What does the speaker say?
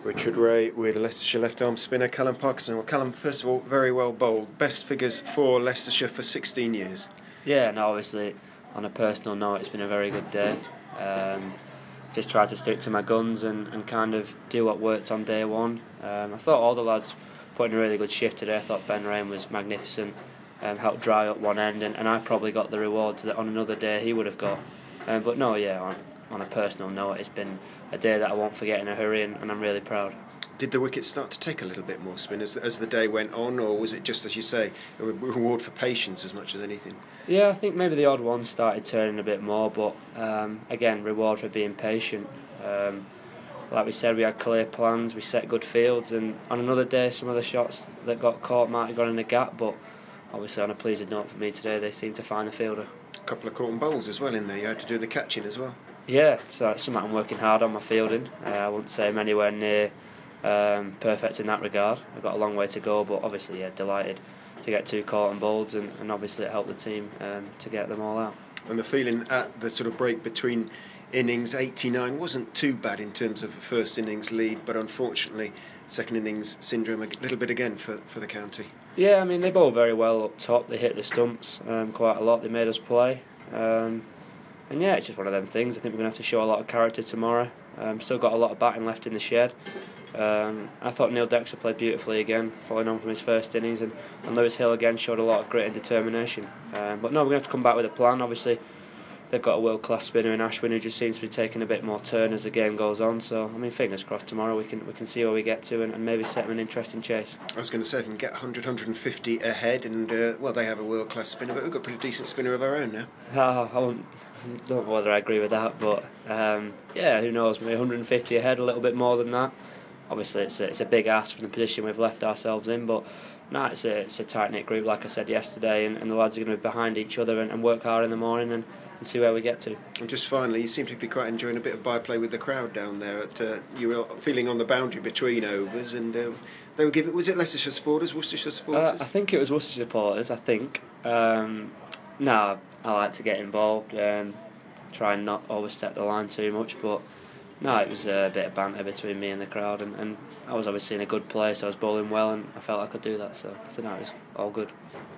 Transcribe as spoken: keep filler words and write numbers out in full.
Richard Ray with Leicestershire left-arm spinner Callum Parkinson. Well, Callum, first of all, very well bowled. Best figures for Leicestershire for sixteen years. Yeah, and obviously, on a personal note, it's been a very good day. Um, just tried to stick to my guns and, and kind of do what worked on day one. Um, I thought all the lads put in a really good shift today. I thought Ben Rain was magnificent, um, helped dry up one end, and, and I probably got the rewards that on another day he would have got. Um, but no, yeah, on, on a personal note, it's been a day that I won't forget in a hurry, and, and I'm really proud. Did the wickets start to take a little bit more spin as, as the day went on, or was it just, as you say, a reward for patience as much as anything? Yeah, I think maybe the odd ones started turning a bit more, but um, again, reward for being patient. Um, like we said, we had clear plans, we set good fields, and on another day, some of the shots that got caught might have gone in the gap, but obviously on a pleasing note for me today, they seemed to find the fielder. A couple of caught and bowls as well in there. You had to do the catching as well. Yeah, so it's something I'm working hard on my fielding. Uh, I wouldn't say I'm anywhere near um, perfect in that regard. I've got a long way to go, but obviously, yeah, delighted to get two caught and bowls, and, and obviously it helped the team um, to get them all out. And the feeling at the sort of break between innings eighty-nine wasn't too bad in terms of first innings lead, but unfortunately second innings syndrome a little bit again for, for the county. Yeah, I mean, they bowled very well up top. They hit the stumps um, quite a lot. They made us play. Um, and yeah, it's just one of them things. I think we're going to have to show a lot of character tomorrow. Um, still got a lot of batting left in the shed. Um, I thought Neil Dexter played beautifully again, following on from his first innings, and, and Lewis Hill again showed a lot of grit and determination. Um, but no, we're going to have to come back with a plan. Obviously, they've got a world-class spinner in Ashwin who just seems to be taking a bit more turn as the game goes on. So, I mean, fingers crossed tomorrow we can we can see where we get to and, and maybe set them an interesting chase. I was going to say, if we can get one hundred, one hundred fifty ahead, and, uh, well, they have a world-class spinner, but we've got a pretty decent spinner of our own now. Oh, I won't, don't know whether I agree with that, but um, yeah, who knows, maybe one hundred fifty ahead, a little bit more than that. Obviously, it's a, it's a big ask from the position we've left ourselves in, but no, it's a, it's a tight-knit group, like I said yesterday, and, and the lads are going to be behind each other and, and work hard in the morning and, and see where we get to. And just finally, you seem to be quite enjoying a bit of byplay with the crowd down there. At, uh, you were feeling on the boundary between overs, and uh, they were giving. Was it Leicestershire supporters, Worcestershire supporters? Uh, I think it was Worcestershire supporters. I think. Um, no, I like to get involved. Um, try and not overstep the line too much, but no, it was a bit of banter between me and the crowd, and, and I was obviously in a good place. I was bowling well, and I felt I could do that. So, so no, it was all good.